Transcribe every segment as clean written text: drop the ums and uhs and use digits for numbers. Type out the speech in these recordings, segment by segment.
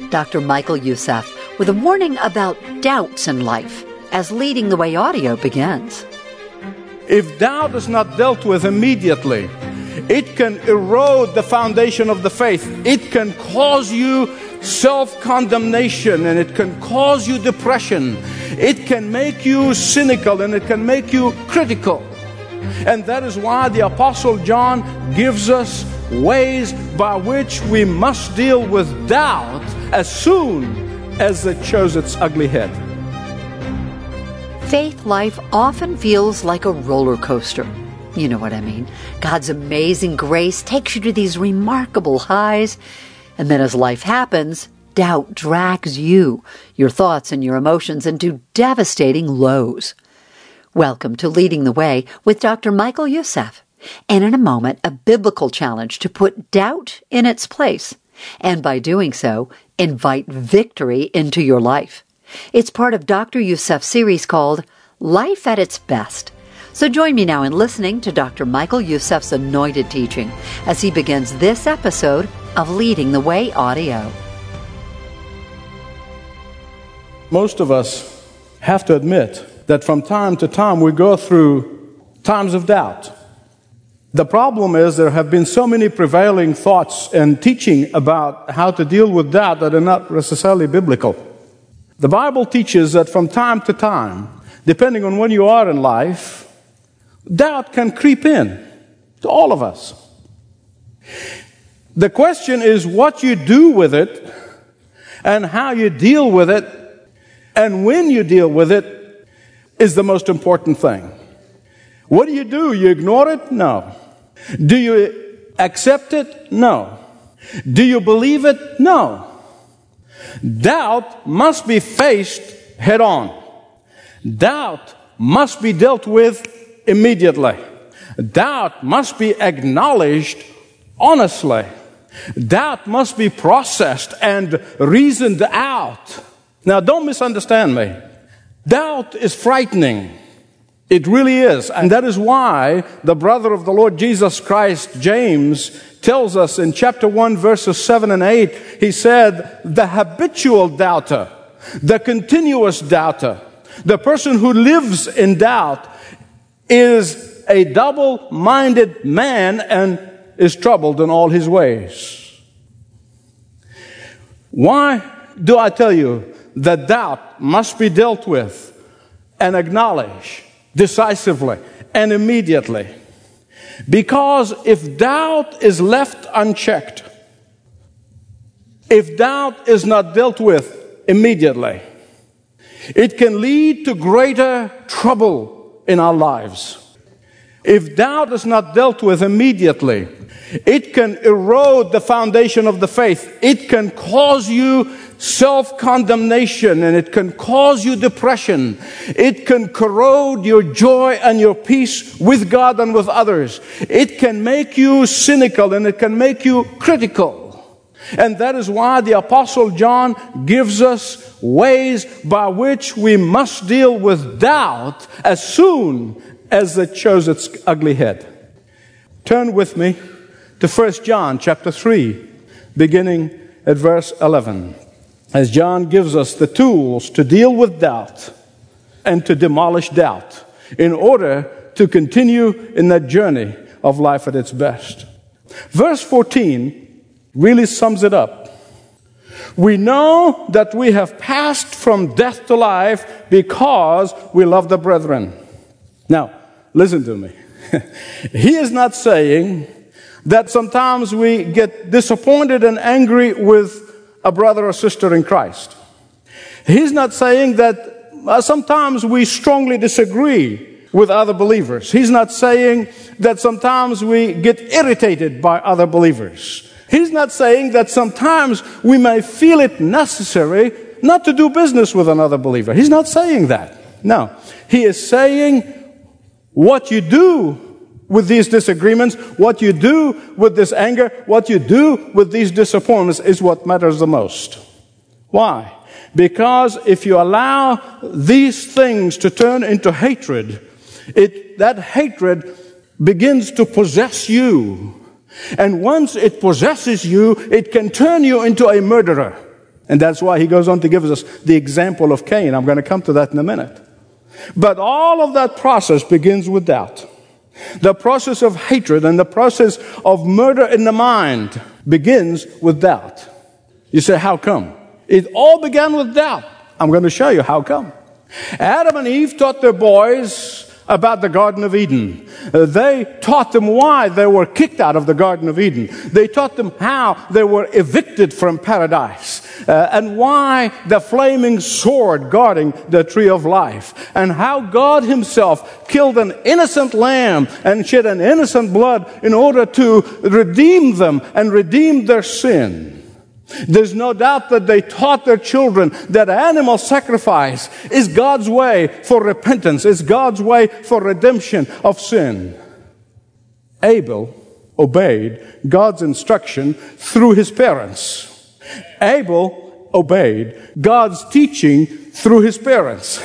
Dr. Michael Youssef with a warning about doubts in life as Leading the Way audio begins. If doubt is not dealt with immediately, it can erode the foundation of the faith. It can cause you self-condemnation, and it can cause you depression. It can make you cynical, and it can make you critical. And that is why the Apostle John gives us ways by which we must deal with doubt as soon as it shows its ugly head. Faith life often feels like a roller coaster. You know what I mean. God's amazing grace takes you to these remarkable highs, and then as life happens, doubt drags you, your thoughts and your emotions into devastating lows. Welcome to Leading the Way with Dr. Michael Youssef. And in a moment, a biblical challenge to put doubt in its place, and by doing so, invite victory into your life. It's part of Dr. Youssef's series called Life at Its Best. So join me now in listening to Dr. Michael Youssef's anointed teaching as he begins this episode of Leading the Way audio. Most of us have to admit that from time to time we go through times of doubt. The problem is there have been so many prevailing thoughts and teaching about how to deal with doubt that are not necessarily biblical. The Bible teaches that from time to time, depending on when you are in life, doubt can creep in to all of us. The question is what you do with it and how you deal with it, and when you deal with it is the most important thing. What do? You ignore it? No. Do you accept it? No. Do you believe it? No. Doubt must be faced head on. Doubt must be dealt with immediately. Doubt must be acknowledged honestly. Doubt must be processed and reasoned out. Now, don't misunderstand me. Doubt is frightening. It really is. And that is why the brother of the Lord Jesus Christ, James, tells us in chapter 1, verses 7 and 8, he said, the habitual doubter, the continuous doubter, the person who lives in doubt is a double-minded man and is troubled in all his ways. Why do I tell you that doubt must be dealt with and acknowledged decisively and immediately? Because if doubt is left unchecked, if doubt is not dealt with immediately, it can lead to greater trouble in our lives. If doubt is not dealt with immediately, it can erode the foundation of the faith. It can cause you self-condemnation, and it can cause you depression. It can corrode your joy and your peace with God and with others. It can make you cynical, and it can make you critical. And that is why the Apostle John gives us ways by which we must deal with doubt as soon as it shows its ugly head. Turn with me to 1 John chapter 3, beginning at verse 11. As John gives us the tools to deal with doubt and to demolish doubt in order to continue in that journey of life at its best. Verse 14 really sums it up. We know that we have passed from death to life because we love the brethren. Now, listen to me. He is not saying that sometimes we get disappointed and angry with a brother or sister in Christ. He's not saying that sometimes we strongly disagree with other believers. He's not saying that sometimes we get irritated by other believers. He's not saying that sometimes we may feel it necessary not to do business with another believer. He's not saying that. No. He is saying what you do with these disagreements, what you do with this anger, what you do with these disappointments is what matters the most. Why? Because if you allow these things to turn into hatred, that hatred begins to possess you. And once it possesses you, it can turn you into a murderer. And that's why he goes on to give us the example of Cain. I'm going to come to that in a minute. But all of that process begins with doubt. The process of hatred and the process of murder in the mind begins with doubt. You say, how come? It all began with doubt. I'm going to show you how come. Adam and Eve taught their boys about the Garden of Eden. They taught them why they were kicked out of the Garden of Eden. They taught them how they were evicted from paradise, and why the flaming sword guarding the tree of life, and how God himself killed an innocent lamb and shed an innocent blood in order to redeem them and redeem their sin. There's no doubt that they taught their children that animal sacrifice is God's way for repentance, is God's way for redemption of sin. Abel obeyed God's instruction through his parents. Abel obeyed God's teaching through his parents.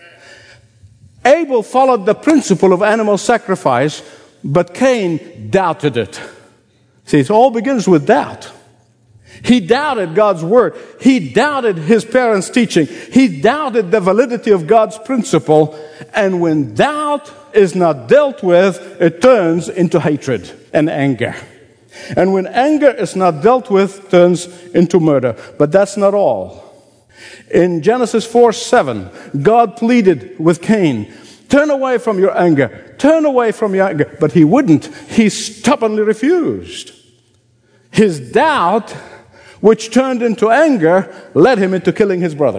Abel followed the principle of animal sacrifice, but Cain doubted it. See, it all begins with doubt. He doubted God's word. He doubted his parents' teaching. He doubted the validity of God's principle. And when doubt is not dealt with, it turns into hatred and anger. And when anger is not dealt with, it turns into murder. But that's not all. In Genesis 4:7, God pleaded with Cain, turn away from your anger. Turn away from your anger. But he wouldn't. He stubbornly refused. His doubt, which turned into anger, led him into killing his brother.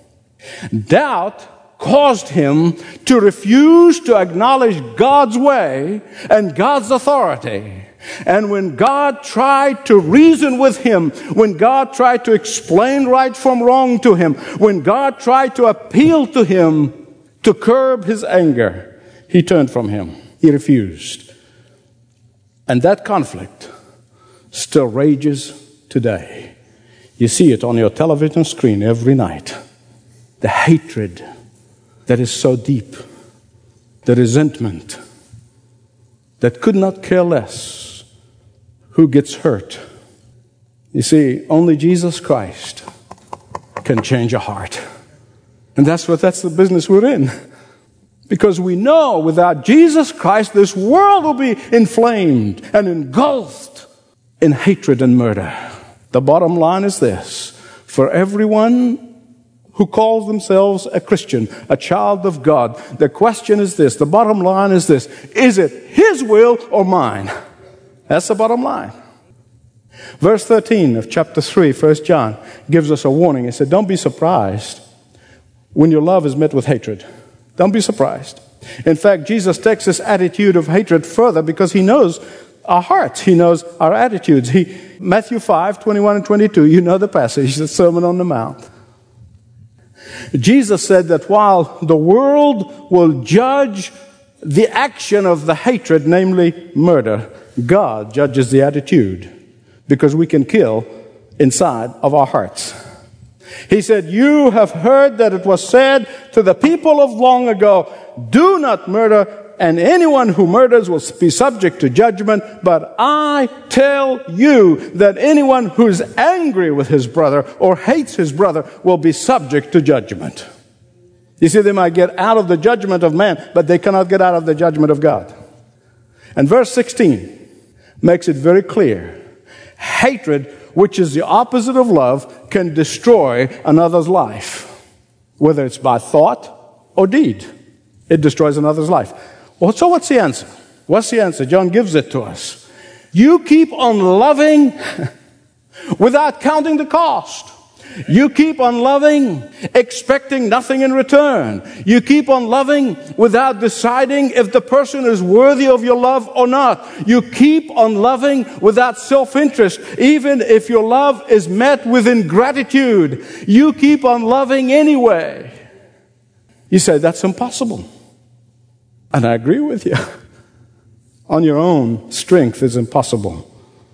Doubt caused him to refuse to acknowledge God's way and God's authority. And when God tried to reason with him, when God tried to explain right from wrong to him, when God tried to appeal to him to curb his anger, he turned from him. He refused. And that conflict still rages today. You see it on your television screen every night. The hatred that is so deep, the resentment that could not care less who gets hurt. You see, only Jesus Christ can change a heart. And that's the business we're in. Because we know without Jesus Christ, this world will be inflamed and engulfed in hatred and murder. The bottom line is this: for everyone who calls themselves a Christian, a child of God, the question is this, the bottom line is this: is it His will or mine? That's the bottom line. Verse 13 of chapter 3, 1 John, gives us a warning. It said, don't be surprised when your love is met with hatred. Don't be surprised. In fact, Jesus takes this attitude of hatred further because He knows our hearts. He knows our attitudes. Matthew 5, 21 and 22, you know the passage, the Sermon on the Mount. Jesus said that while the world will judge the action of the hatred, namely murder, God judges the attitude, because we can kill inside of our hearts. He said, you have heard that it was said to the people of long ago, do not murder, and anyone who murders will be subject to judgment. But I tell you that anyone who is angry with his brother or hates his brother will be subject to judgment. You see, they might get out of the judgment of man, but they cannot get out of the judgment of God. And verse 16 makes it very clear. Hatred, which is the opposite of love, can destroy another's life, whether it's by thought or deed. It destroys another's life. Well, so what's the answer? What's the answer? John gives it to us. You keep on loving without counting the cost. You keep on loving, expecting nothing in return. You keep on loving without deciding if the person is worthy of your love or not. You keep on loving without self-interest, even if your love is met with ingratitude. You keep on loving anyway. You say, that's impossible. And I agree with you. On your own strength is impossible.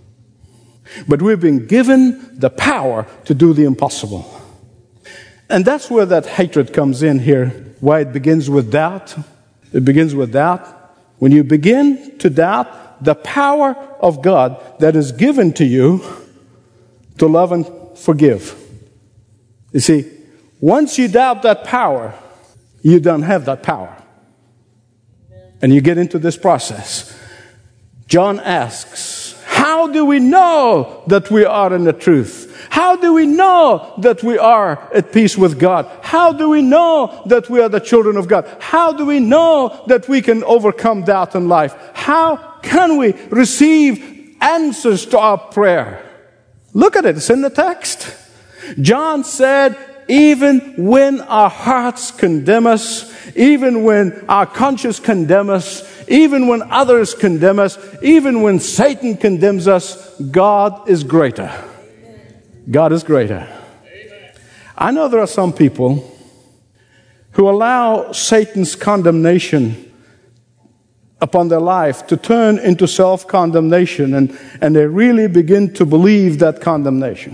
But we've been given the power to do the impossible. And that's where that hatred comes in here, why it begins with doubt. It begins with doubt. When you begin to doubt the power of God that is given to you to love and forgive. You see, once you doubt that power, you don't have that power. And you get into this process. John asks, how do we know that we are in the truth? How do we know that we are at peace with God? How do we know that we are the children of God? How do we know that we can overcome doubt in life? How can we receive answers to our prayer? Look at it. It's in the text. John said, even when our hearts condemn us, even when our conscience condemns us, even when others condemn us, even when Satan condemns us, God is greater. God is greater. I know there are some people who allow Satan's condemnation upon their life to turn into self-condemnation, and they really begin to believe that condemnation.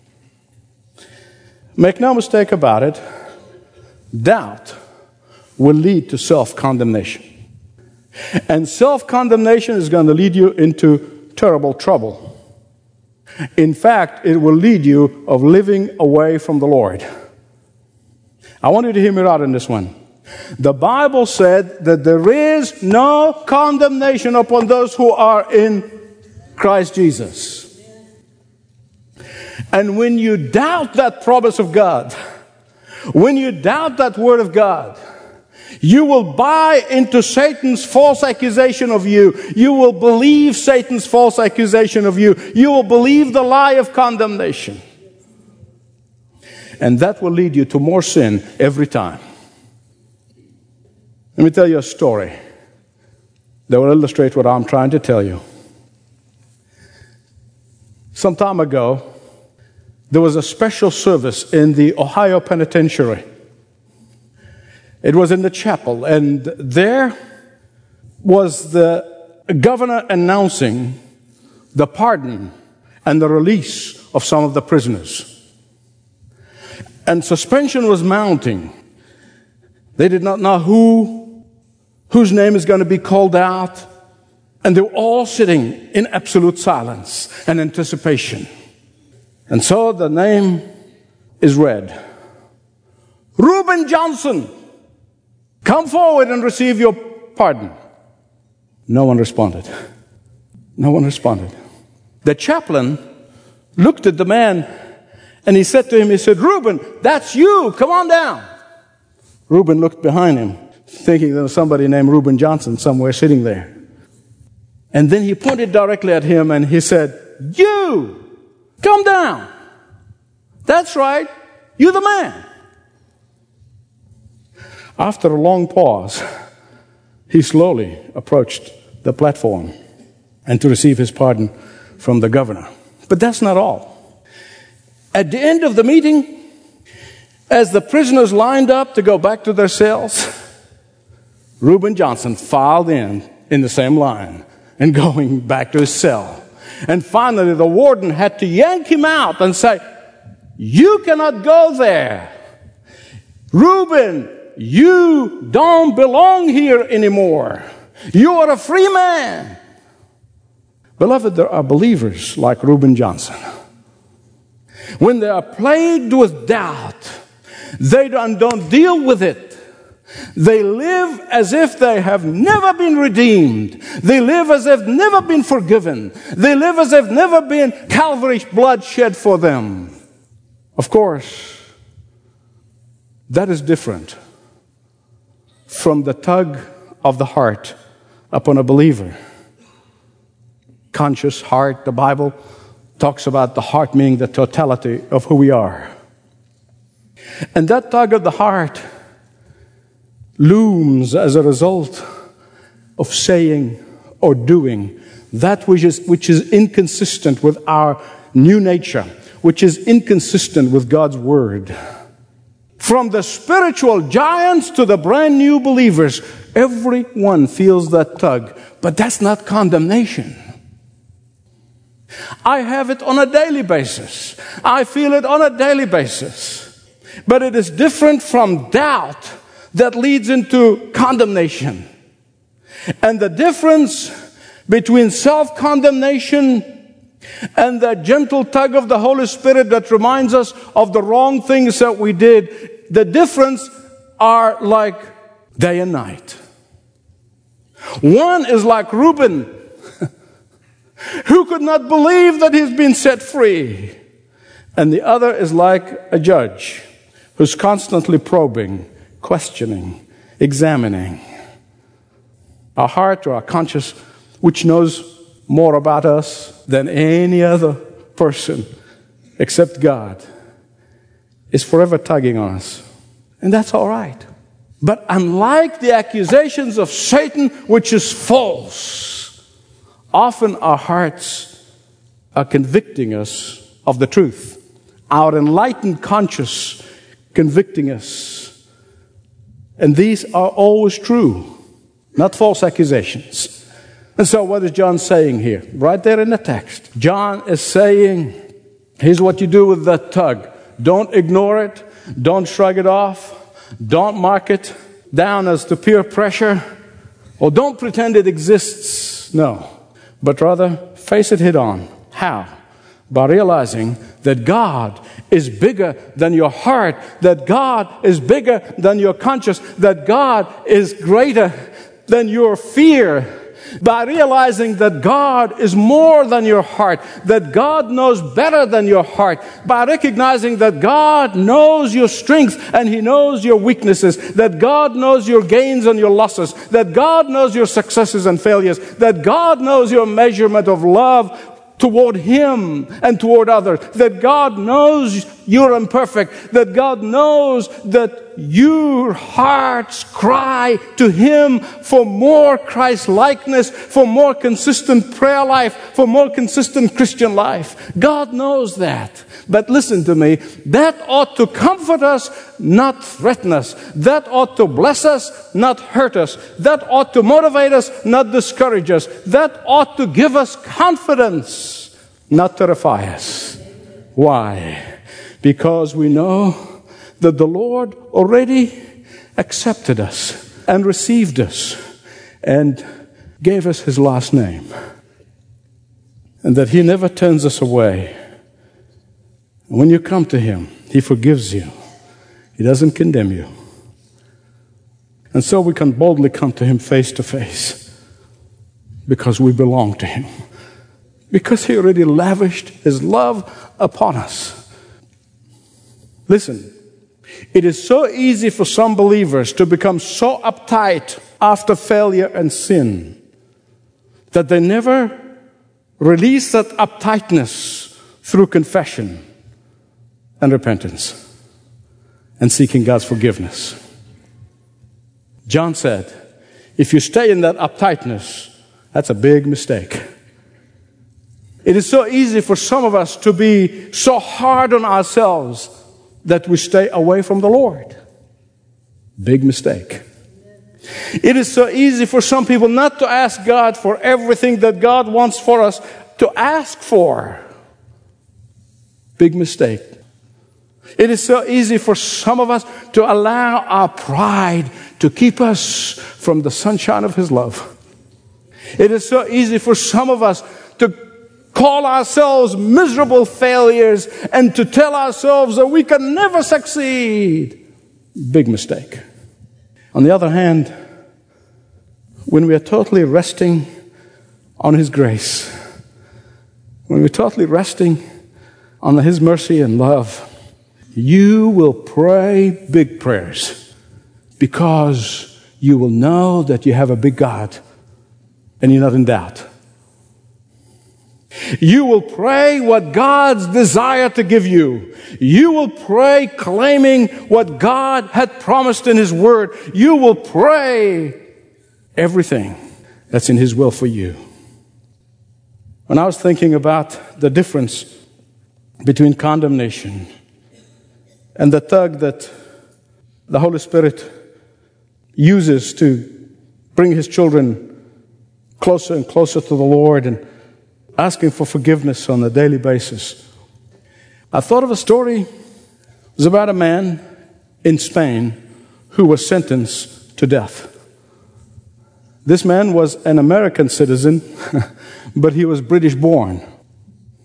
Make no mistake about it, doubt will lead to self-condemnation. And self-condemnation is going to lead you into terrible trouble. In fact, it will lead you of living away from the Lord. I want you to hear me out in this one. The Bible said that there is no condemnation upon those who are in Christ Jesus. And when you doubt that promise of God, when you doubt that word of God, you will buy into Satan's false accusation of you. You will believe Satan's false accusation of you. You will believe the lie of condemnation. And that will lead you to more sin every time. Let me tell you a story that will illustrate what I'm trying to tell you. Some time ago, there was a special service in the Ohio Penitentiary. It was in the chapel, and there was the governor announcing the pardon and the release of some of the prisoners. And suspension was mounting. They did not know whose name is going to be called out, and they were all sitting in absolute silence and anticipation. And so the name is read. Reuben Johnson, come forward and receive your pardon. No one responded. No one responded. The chaplain looked at the man and he said to him, he said, Reuben, that's you. Come on down. Reuben looked behind him, thinking there was somebody named Reuben Johnson somewhere sitting there. And then he pointed directly at him and he said, you, come down. That's right. You're the man. After a long pause, he slowly approached the platform and to receive his pardon from the governor. But that's not all. At the end of the meeting, as the prisoners lined up to go back to their cells, Reuben Johnson filed in the same line and going back to his cell. And finally, the warden had to yank him out and say, you cannot go there. Reuben, you don't belong here anymore. You are a free man. Beloved, there are believers like Reuben Johnson. When they are plagued with doubt, they don't deal with it. They live as if they have never been redeemed. They live as if never been forgiven. They live as if never been Calvary's blood shed for them. Of course, that is different from the tug of the heart upon a believer. Conscious heart, the Bible talks about the heart meaning the totality of who we are. And that tug of the heart looms as a result of saying or doing that which is inconsistent with our new nature, which is inconsistent with God's Word. From the spiritual giants to the brand new believers, everyone feels that tug, but that's not condemnation. I have it on a daily basis. I feel it on a daily basis. But it is different from doubt that leads into condemnation. And the difference between self-condemnation And that gentle tug of the Holy Spirit that reminds us of the wrong things that we did, the difference are like day and night. One is like Reuben, who could not believe that he's been set free. And the other is like a judge who's constantly probing, questioning, examining our heart or our conscience, which knows more about us than any other person except God, is forever tugging on us. And that's all right. But unlike the accusations of Satan, which is false, often our hearts are convicting us of the truth. Our enlightened conscience convicting us. And these are always true, not false accusations. And so what is John saying here? Right there in the text. John is saying, here's what you do with that tug. Don't ignore it. Don't shrug it off. Don't mark it down as to peer pressure. Or don't pretend it exists. No. But rather, face it head on. How? By realizing that God is bigger than your heart. That God is bigger than your conscience. That God is greater than your fear. By realizing that God is more than your heart, that God knows better than your heart, by recognizing that God knows your strengths and He knows your weaknesses, that God knows your gains and your losses, that God knows your successes and failures, that God knows your measurement of love toward Him and toward others, that God knows you're imperfect, that God knows that your hearts cry to Him for more Christ-likeness, for more consistent prayer life, for more consistent Christian life. God knows that. But listen to me, that ought to comfort us, not threaten us. That ought to bless us, not hurt us. That ought to motivate us, not discourage us. That ought to give us confidence, not terrify us. Why? Because we know that the Lord already accepted us and received us and gave us His last name. And that He never turns us away. When you come to Him, He forgives you. He doesn't condemn you. And so we can boldly come to Him face to face because we belong to Him. Because He already lavished His love upon us. Listen, it is so easy for some believers to become so uptight after failure and sin that they never release that uptightness through confession and repentance and seeking God's forgiveness. John said, if you stay in that uptightness, that's a big mistake. It is so easy for some of us to be so hard on ourselves that we stay away from the Lord. Big mistake. It is so easy for some people not to ask God for everything that God wants for us to ask for. Big mistake. It is so easy for some of us to allow our pride to keep us from the sunshine of His love. It is so easy for some of us to call ourselves miserable failures and to tell ourselves that we can never succeed. Big mistake. On the other hand, when we are totally resting on His grace, when we're totally resting on His mercy and love, you will pray big prayers because you will know that you have a big God and you're not in doubt. You will pray what God's desire to give you. You will pray claiming what God had promised in His Word. You will pray everything that's in His will for you. When I was thinking about the difference between condemnation and the tug that the Holy Spirit uses to bring His children closer and closer to the Lord and asking for forgiveness on a daily basis, I thought of a story. It was about a man in Spain who was sentenced to death. This man was an American citizen, but he was British born.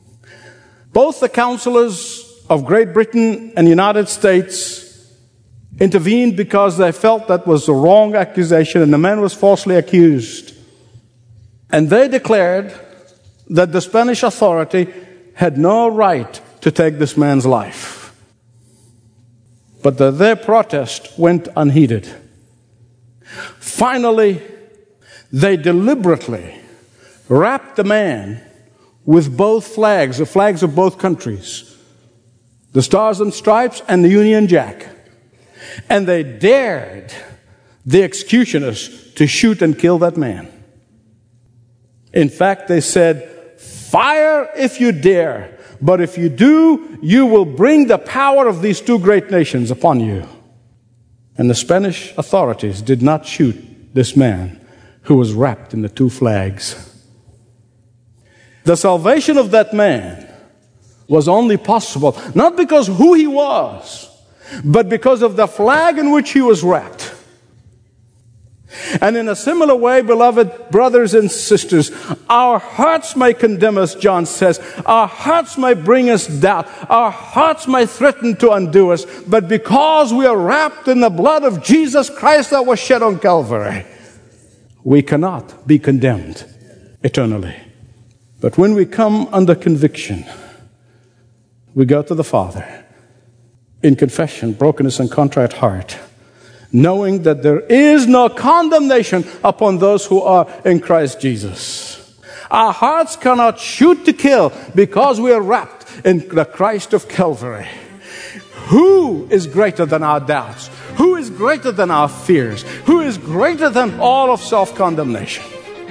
Both the counselors of Great Britain and the United States intervened because they felt that was the wrong accusation and the man was falsely accused. And they declared that the Spanish authority had no right to take this man's life. But their protest went unheeded. Finally, they deliberately wrapped the man with both flags, the flags of both countries, the Stars and Stripes and the Union Jack. And they dared the executioners to shoot and kill that man. In fact, they said, "Fire if you dare, but if you do, you will bring the power of these two great nations upon you." And the Spanish authorities did not shoot this man who was wrapped in the two flags. The salvation of that man was only possible, not because who he was, but because of the flag in which he was wrapped. And in a similar way, beloved brothers and sisters, our hearts may condemn us, John says. Our hearts may bring us doubt. Our hearts may threaten to undo us. But because we are wrapped in the blood of Jesus Christ that was shed on Calvary, we cannot be condemned eternally. But when we come under conviction, we go to the Father in confession, brokenness, and contrite heart, knowing that there is no condemnation upon those who are in Christ Jesus. Our hearts cannot shoot to kill because we are wrapped in the Christ of Calvary. Who is greater than our doubts? Who is greater than our fears? Who is greater than all of self-condemnation?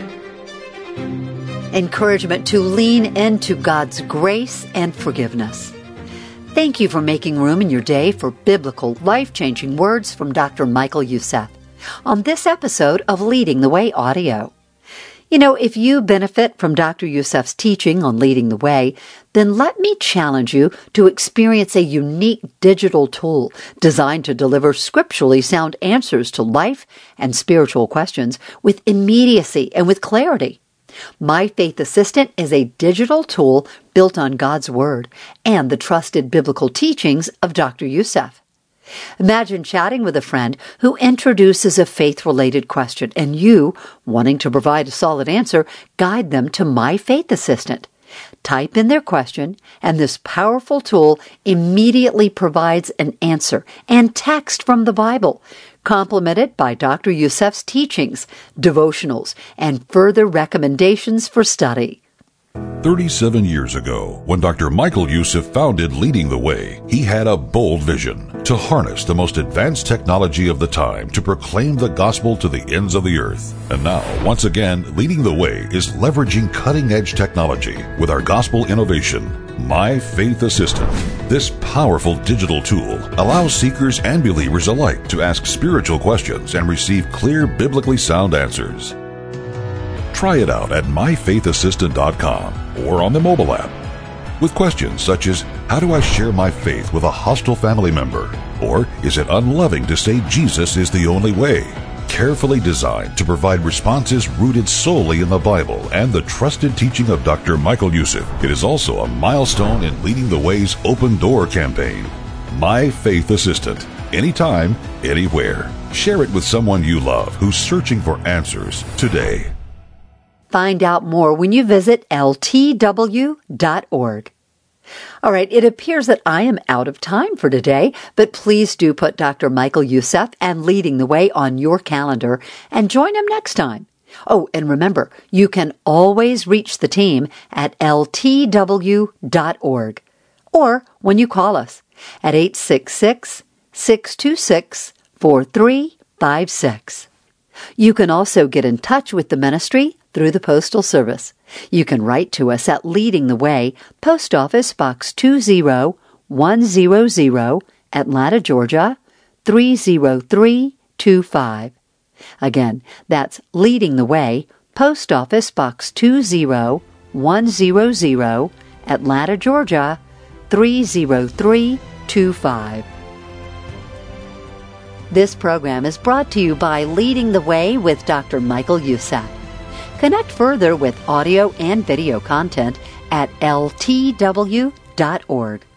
Encouragement to lean into God's grace and forgiveness. Thank you for making room in your day for biblical, life-changing words from Dr. Michael Youssef on this episode of Leading the Way Audio. You know, if you benefit from Dr. Youssef's teaching on Leading the Way, then let me challenge you to experience a unique digital tool designed to deliver scripturally sound answers to life and spiritual questions with immediacy and with clarity. My Faith Assistant is a digital tool built on God's Word and the trusted biblical teachings of Dr. Youssef. Imagine chatting with a friend who introduces a faith-related question and you, wanting to provide a solid answer, guide them to My Faith Assistant. Type in their question, and this powerful tool immediately provides an answer and text from the Bible, complemented by Dr. Youssef's teachings, devotionals, and further recommendations for study. 37 years ago, when Dr. Michael Youssef founded Leading the Way, he had a bold vision to harness the most advanced technology of the time to proclaim the gospel to the ends of the earth. And now, once again, Leading the Way is leveraging cutting-edge technology with our gospel innovation, My Faith Assistant. This powerful digital tool allows seekers and believers alike to ask spiritual questions and receive clear, biblically sound answers. Try it out at myfaithassistant.com or on the mobile app. With questions such as, how do I share my faith with a hostile family member? Or is it unloving to say Jesus is the only way? Carefully designed to provide responses rooted solely in the Bible and the trusted teaching of Dr. Michael Youssef, it is also a milestone in Leading the Way's Open Door campaign. My Faith Assistant. Anytime, anywhere. Share it with someone you love who's searching for answers today. Find out more when you visit ltw.org. All right, it appears that I am out of time for today, but please do put Dr. Michael Youssef and Leading the Way on your calendar and join him next time. Oh, and remember, you can always reach the team at ltw.org or when you call us at 866-626-4356. You can also get in touch with the ministry through the Postal Service. You can write to us at Leading the Way, Post Office Box 20100, Atlanta, Georgia, 30325. Again, that's Leading the Way, Post Office Box 20100, Atlanta, Georgia, 30325. This program is brought to you by Leading the Way with Dr. Michael Youssef. Connect further with audio and video content at ltw.org. www.lifewaychurch.org.